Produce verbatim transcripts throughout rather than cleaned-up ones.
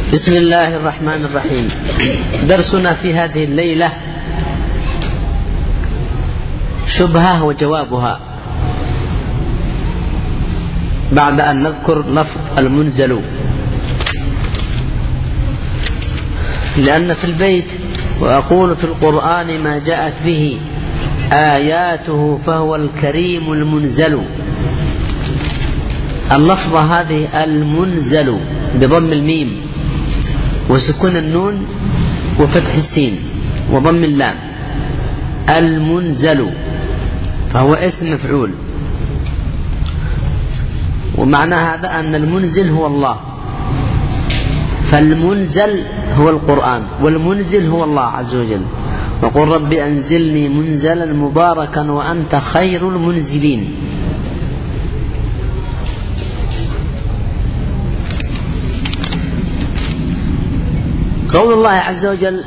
بسم الله الرحمن الرحيم. درسنا في هذه الليلة شبهة وجوابها، بعد أن نذكر لفظ المنزل، لأن في البيت وأقول في القرآن ما جاءت به آياته فهو الكريم المنزل. اللفظة هذه المنزل بضم الميم وسكون النون وفتح السين وضم اللام، المنزل، فهو اسم مفعول، ومعنى هذا أن المنزل هو الله، فالمنزل هو القرآن والمنزل هو الله عز وجل. وقل رب أنزلني منزلا مباركا وأنت خير المنزلين. قول الله عز وجل: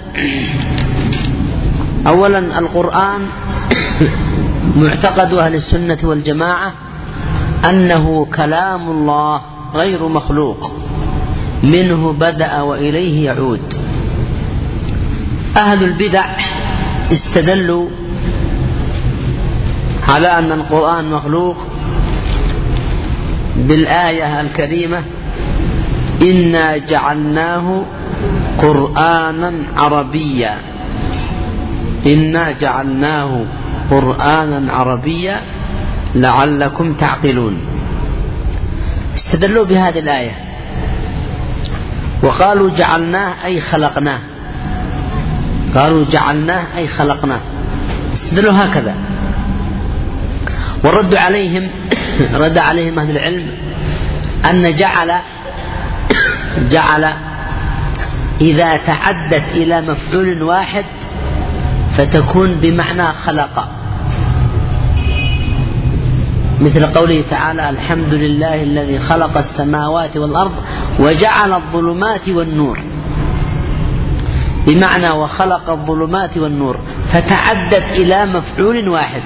أولا القرآن معتقد أهل السنة والجماعة أنه كلام الله غير مخلوق، منه بدأ وإليه يعود. أهل البدع استدلوا على أن القرآن مخلوق بالآية الكريمة: إنا جعلناه قرآنا عربيا، إنا جعلناه قرآنا عربيا لعلكم تعقلون. استدلوا بهذه الآية وقالوا جعلناه أي خلقناه، قالوا جعلناه أي خلقناه، استدلوا هكذا. ورد عليهم رد عليهم أهل العلم أن جعل جعل إذا تعدت إلى مفعول واحد فتكون بمعنى خلق، مثل قوله تعالى: الحمد لله الذي خلق السماوات والأرض وجعل الظلمات والنور، بمعنى وخلق الظلمات والنور، فتعدت إلى مفعول واحد.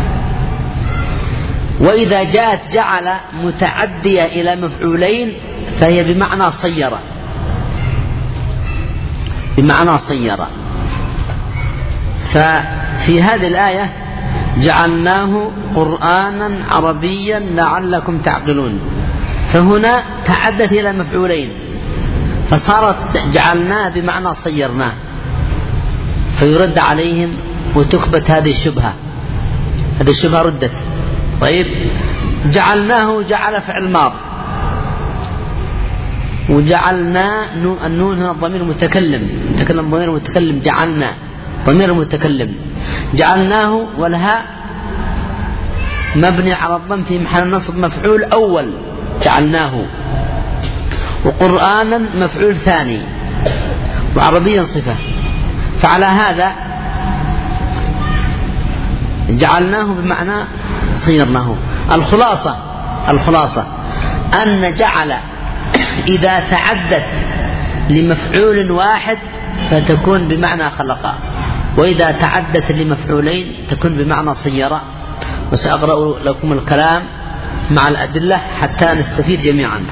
وإذا جاءت جعل متعدية إلى مفعولين فهي بمعنى صيرة، بمعنى صيرة. ففي هذه الآية جعلناه قرآنا عربيا لعلكم تعقلون، فهنا تعدت إلى مفعولين فصارت جعلناه بمعنى صيرناه، فيرد عليهم وتكبت هذه الشبهة، هذه الشبهة ردت. طيب، جعلناه جعل فعل ماض، وجعلنا النون هنا ضمير متكلم، تكلم ضمير متكلم، جعلنا ضمير متكلم، جعلناه والهاء مبني على الضم في محل نصب مفعول أول جعلناه، وقرآنا مفعول ثاني، وعربيا صفة. فعلى هذا جعلناه بمعنى صيرناه. الخلاصة الخلاصة أن جعل إذا تعدت لمفعول واحد فتكون بمعنى خلق، وإذا تعدت لمفعولين تكون بمعنى صيرة. وسأقرأ لكم الكلام مع الأدلة حتى نستفيد جميعا.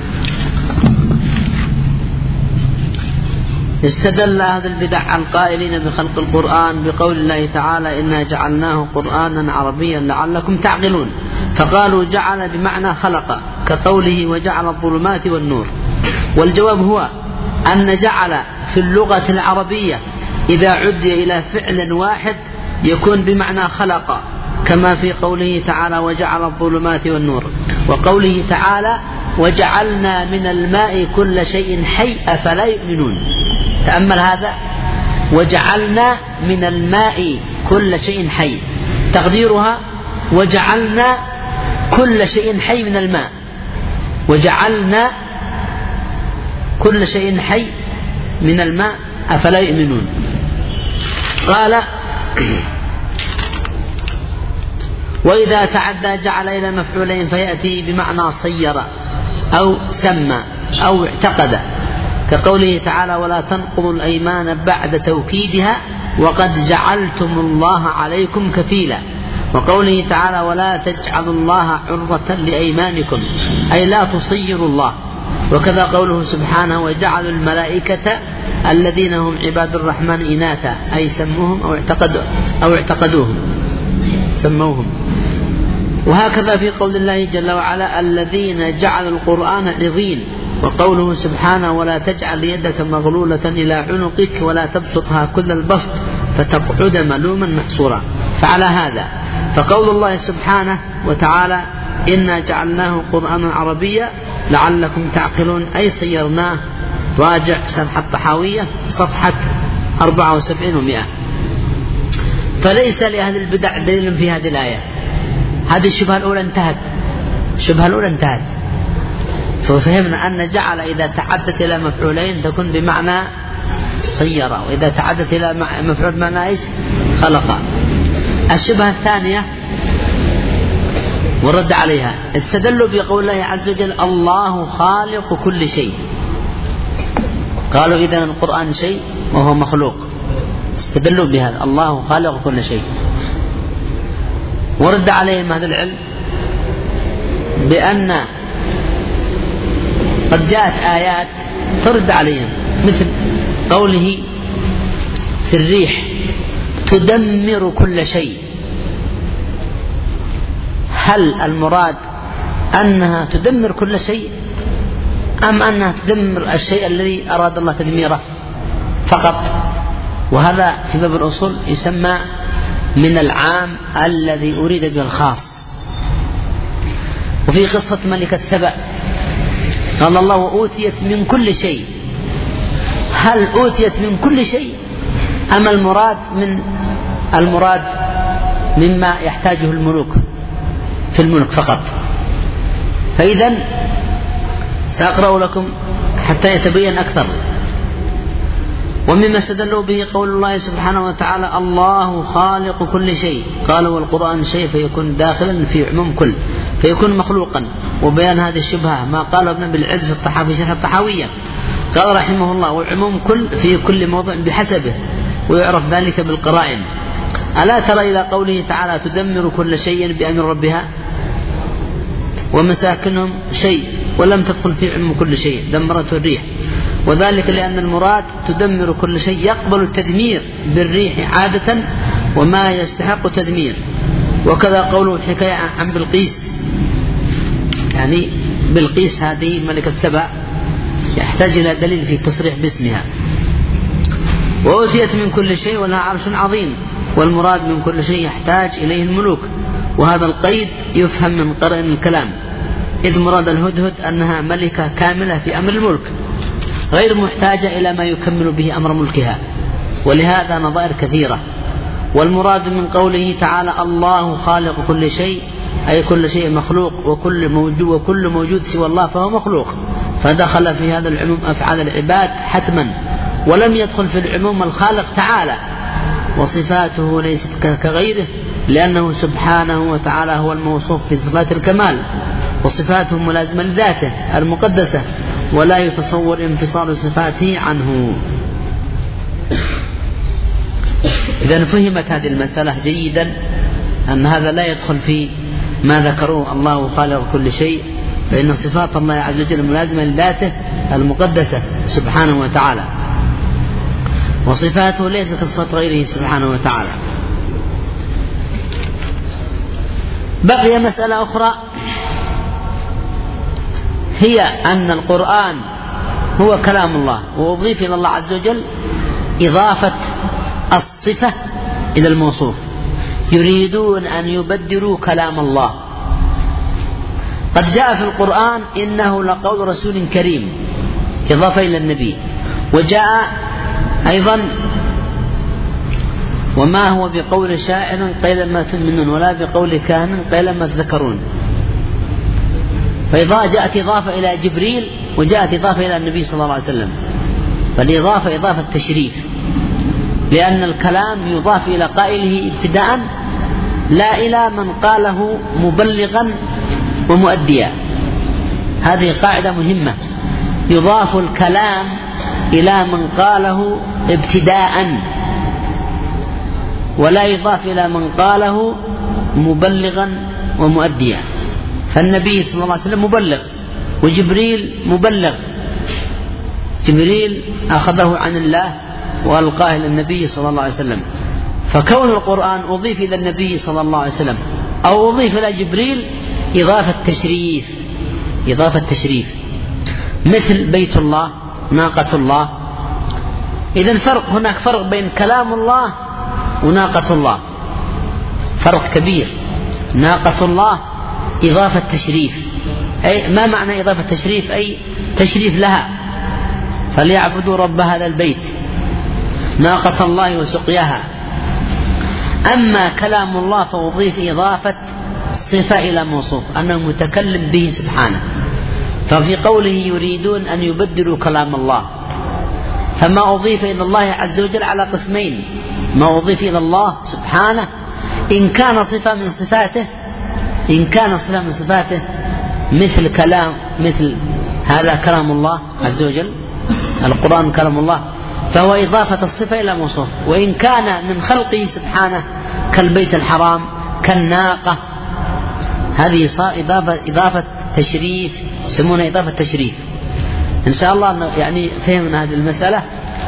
استدل أهل البدع عن قائلين بخلق القرآن بقول الله تعالى: إنا جعلناه قرآنا عربيا لعلكم تعقلون، فقالوا جعل بمعنى خلق، كقوله: وجعل الظلمات والنور. والجواب هو أن جعل في اللغة العربية إذا عدي إلى فعل واحد يكون بمعنى خلق، كما في قوله تعالى: وجعل الظلمات والنور، وقوله تعالى: وجعلنا من الماء كل شيء حي أفلا يؤمنون. تأمل هذا: وجعلنا من الماء كل شيء حي، تقديرها: وجعلنا كل شيء حي من الماء، وجعلنا كل شيء حي من الماء أفلا يؤمنون. قال: وإذا تعدى جعل إلى مفعولين فيأتي بمعنى صير أو سمى أو اعتقد، كقوله تعالى: ولا تنقضوا الأيمان بعد توكيدها وقد جعلتم الله عليكم كفيلا، وقوله تعالى: ولا تجعلوا الله عرضة لأيمانكم، أي لا تصيروا الله. وكذا قوله سبحانه وجعلوا الملائكة الذين هم عباد الرحمن إناثا أي سموهم أو اعتقدوا أو اعتقدوهم سموهم. وهكذا في قول الله جل وعلا الذين جعلوا القرآن عضين، وقوله سبحانه ولا تجعل يدك مغلولة إلى عنقك ولا تبسطها كل البسط فتقعد ملوما محصورا. فعلى هذا فقول الله سبحانه وتعالى إنا جعلناه قرآنا عربيا لعلكم تعقلون أي صيرناه. راجع شرح الطحاوية صفحة أربعة وسبعين ومئة. فليس لأهل البدع دليل في هذه الآية. هذه الشبهة الأولى انتهت، الشبهة الأولى انتهت. ففهمنا أن جعل إذا تعدت إلى مفعولين تكون بمعنى صيرة، وإذا تعدت إلى مفعول بمعنى إيش؟ خلق. الشبهة الثانية ورد عليها استدلوا بقول الله عز وجل الله خالق كل شيء، قالوا إذن القرآن شيء وهو مخلوق، استدلوا بهذا الله خالق كل شيء. ورد عليهم هذا العلم بأن قد جاءت آيات ترد عليهم مثل قوله في الريح تدمر كل شيء. هل المراد أنها تدمر كل شيء أم أنها تدمر الشيء الذي أراد الله تدميره فقط؟ وهذا في باب الأصول يسمى من العام الذي أريد به الخاص. وفي قصة ملكة سبأ قال الله أوتيت من كل شيء، هل أوتيت من كل شيء أم المراد من المراد مما يحتاجه الملوك في الملك فقط؟ فإذا سأقرأ لكم حتى يتبين أكثر. ومما استدلوا به قول الله سبحانه وتعالى الله خالق كل شيء، قالوا والقرآن شيء فيكون داخلا في عموم كل فيكون مخلوقا. وبيان هذه الشبهة ما قال ابن بالعز في الطحاوي شرح الطحاوية قال رحمه الله وعموم كل في كل موضع بحسبه ويعرف ذلك بالقرائن. ألا ترى إلى قوله تعالى تدمر كل شيء بأمر ربها ومساكنهم شيء ولم تدخل في عموم كل شيء دمرته الريح، وذلك لأن المراد تدمر كل شيء يقبل التدمير بالريح عادة وما يستحق تدمير. وكذا قوله حكاية عن بلقيس، يعني بلقيس هذه ملكة سبأ يحتاج إلى دليل في التصريح باسمها. وأوتيت من كل شيء ولها عرش عظيم، والمراد من كل شيء يحتاج إليه الملوك، وهذا القيد يفهم من قرن الكلام، إذ مراد الهدهد أنها ملكة كاملة في أمر الملك غير محتاجة إلى ما يكمل به أمر ملكها، ولهذا نظائر كثيرة. والمراد من قوله تعالى الله خالق كل شيء أي كل شيء مخلوق، وكل موجود, وكل موجود سوى الله فهو مخلوق، فدخل في هذا العموم أفعال العباد حتما، ولم يدخل في العموم الخالق تعالى، وصفاته ليست كغيره لأنه سبحانه وتعالى هو الموصوف في صفات الكمال، وصفاته ملازمة لذاته المقدسة ولا يتصور انفصال صفاته عنه. إذا فهمت هذه المسألة جيدا أن هذا لا يدخل في ما ذكروه الله خالق كل شيء، فإن صفات الله عز وجل ملازمة لذاته المقدسة سبحانه وتعالى، وصفاته ليست كصفات غيره سبحانه وتعالى. بقي مسألة أخرى هي أن القرآن هو كلام الله، وأضيف إلى الله عز وجل إضافة الصفة إلى الموصوف، يريدون أن يبدلوا كلام الله. قد جاء في القرآن إنه لقول رسول كريم إضافة إلى النبي، وجاء أيضا وما هو بقول شاعر قيل ما تؤمنون ولا بقول كاهن قيل ما تذكرون. فإذا جاءت إضافة إلى جبريل وجاءت إضافة إلى النبي صلى الله عليه وسلم، فالإضافة إضافة تشريف، لأن الكلام يضاف إلى قائله ابتداء لا إلى من قاله مبلغا ومؤديا. هذه قاعدة مهمة، يضاف الكلام إلى من قاله ابتداء ولا يضاف إلى من قاله مبلغا ومؤديا. فالنبي صلى الله عليه وسلم مبلغ وجبريل مبلغ، جبريل أخذه عن الله وألقاه إلى النبي صلى الله عليه وسلم. فكون القرآن أضيف إلى النبي صلى الله عليه وسلم أو أضيف إلى جبريل إضافة تشريف، إضافة تشريف، مثل بيت الله، ناقة الله. إذن فرق، هناك فرق بين كلام الله وناقة الله، فرق كبير. ناقة الله إضافة تشريف، أي ما معنى إضافة تشريف؟ أي تشريف لها، فليعبدوا رب هذا البيت، ناقة الله وسقياها. أما كلام الله فأضيف إضافة صفة إلى موصوف، أنه متكلم به سبحانه. ففي قوله يريدون أن يبدلوا كلام الله، فما أضيف إلى الله عز وجل على قسمين: ما أضيف إلى الله سبحانه إن كان صفة من صفاته، إن كان صفة من صفاته مثل كلام، مثل هذا كلام الله عز وجل، القرآن كلام الله، فهو إضافة الصفة إلى موصوف. وإن كان من خلقه سبحانه كالبيت الحرام، كالناقة، هذه صار إضافة, إضافة تشريف، يسمونها إضافة تشريف. إن شاء الله يعني فهمنا هذه المسألة.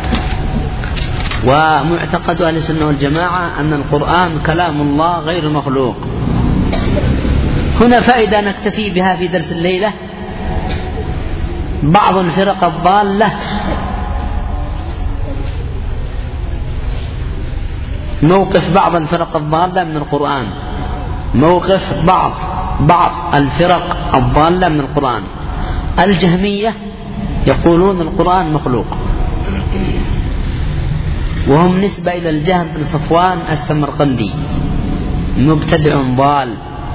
ومعتقد أهل السنة والجماعة أن القرآن كلام الله غير مخلوق. هنا فائدة نكتفي بها في درس الليلة. بعض الفرق الضالة موقف بعض الفرق الضالة من القرآن، موقف بعض بعض الفرق الضالة من القرآن. الجهمية يقولون القرآن مخلوق، وهم نسبة إلى الجهم بن صفوان السمرقندي، مبتدع ضال.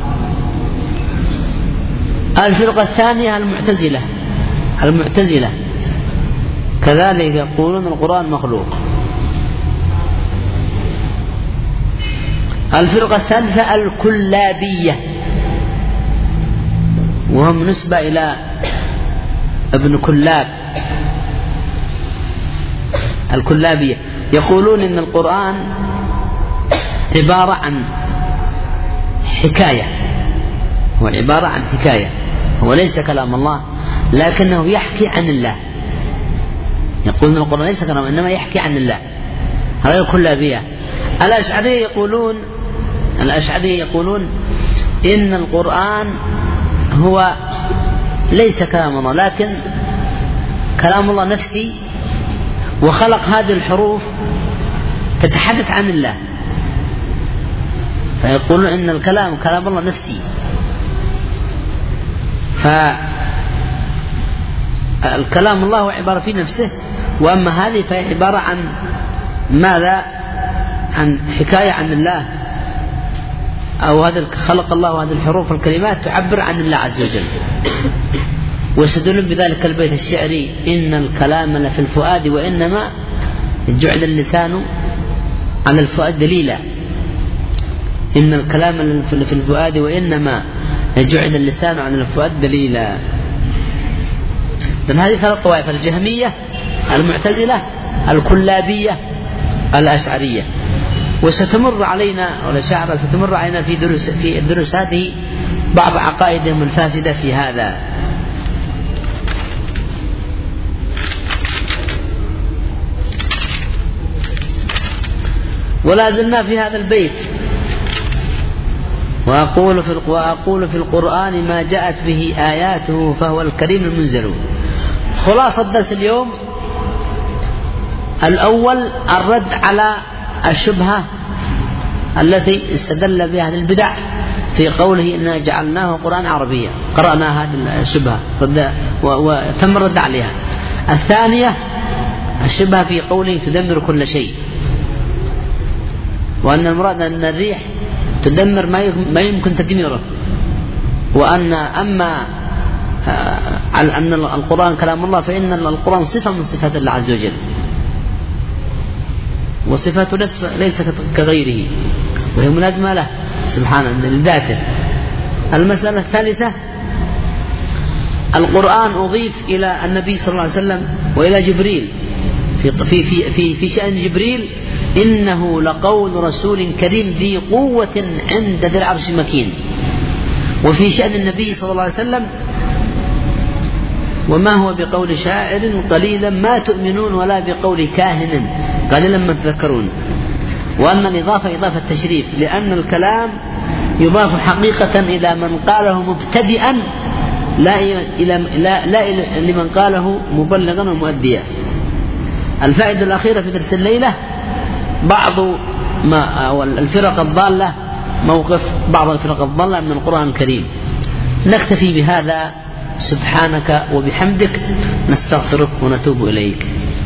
الفرقة الثانية المعتزلة، المعتزلة كذلك يقولون القرآن مخلوق. الفرقة الثالثة الكلابية، وهم نسبة إلى ابن كلاب، الكلابية، يقولون إن القرآن عبارة عن حكاية، هو عبارة عن حكاية، هو ليس كلام الله لكنه يحكي عن الله. يقولون القرآن ليس كلام إنما يحكي عن الله، هذا الكلابية. الأشعرية يقولون الأشعرية يقولون إن القرآن هو ليس كلام الله لكن كلام الله نفسي، وخلق هذه الحروف تتحدث عن الله، فيقولون إن الكلام كلام الله نفسي. فالكلام الله هو عبارة في نفسه، وأما هذه فهي عبارة عن ماذا؟ عن حكاية عن الله، أو هذا خلق الله هذه الحروف والكلمات تعبر عن الله عز وجل. ويستدلون بذلك البيت الشعري: إن الكلام لفي الفؤاد وإنما جعل اللسان على الفؤاد دليلا. إن الكلام لفي الفؤاد وإنما جعل اللسان على الفؤاد دليلا. لأن هذه ثلاث طوائف: الجهمية، المعتزلة، الكلابية، الأشعرية. وستمر علينا والأشاعرة ستمر علينا في دروس في الدروس هذه بعض عقائدهم الفاسدة في هذا. ولا زلنا في هذا البيت: وأقول في وأقول في القرآن ما جاءت به آياته فهو الكريم المنزل. خلاصة درس اليوم الأول الرد على الشبهة التي استدل بها أهل البدع في قوله إنا جعلناه قرآن عربيا. قرأنا هذه الشبهة وتم الرد عليها. الثانية الشبهة في قوله تدمر كل شيء، وأن المراد أن الريح تدمر ما يمكن تدميره، وأن أما على أن القرآن كلام الله فإن القرآن صفة من صفات الله عز وجل، وصفاته ليست كغيره وهي ملازمة له سبحانه لذاته. المسألة الثالثة القرآن أضيف إلى النبي صلى الله عليه وسلم وإلى جبريل في في في في, في شأن جبريل: إنه لقول رسول كريم ذي قوة عند ذي العرش مكين. وفي شأن النبي صلى الله عليه وسلم وما هو بقول شاعر قليلا ما تؤمنون ولا بقول كاهن قليلا ما تذكرون. وأن الإضافة إضافة تشريف، لأن الكلام يضاف حقيقة إلى من قاله مبتدئا لا إلى لا, لا إلى لمن قاله مبلغا ومؤديا. الفائدة الأخيرة في درس الليلة بعض ما أو الفرق الضالة، موقف بعض الفرق الضالة من القرآن الكريم. نكتفي بهذا، سبحانك وبحمدك نستغفرك ونتوب إليك.